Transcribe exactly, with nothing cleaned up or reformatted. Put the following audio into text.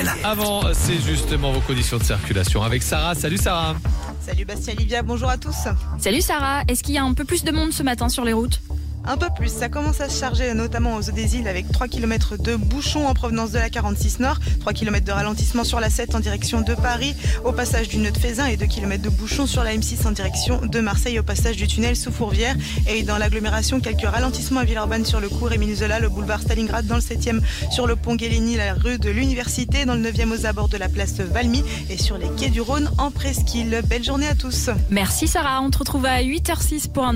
Mickaël. Avant, c'est justement vos conditions de circulation avec Sarah. Salut Sarah. Salut Bastien Livia, bonjour à tous. Salut Sarah, est-ce qu'il y a un peu plus de monde ce matin sur les routes ? Un peu plus, ça commence à se charger notamment aux eaux des îles avec trois kilomètres de bouchons en provenance de la quarante-six Nord, trois kilomètres de ralentissement sur la sept en direction de Paris, au passage du nœud de Faisin et deux kilomètres de bouchons sur la M six en direction de Marseille au passage du tunnel sous Fourvière. Et dans l'agglomération, quelques ralentissements à Villeurbanne sur le cours Émile Zola, le boulevard Stalingrad dans le septième sur le pont Guéligny, la rue de l'Université, dans le neuvième aux abords de la place Valmy et sur les quais du Rhône en Presqu'île. Belle journée à tous. Merci Sarah, on te retrouve à huit heures six pour un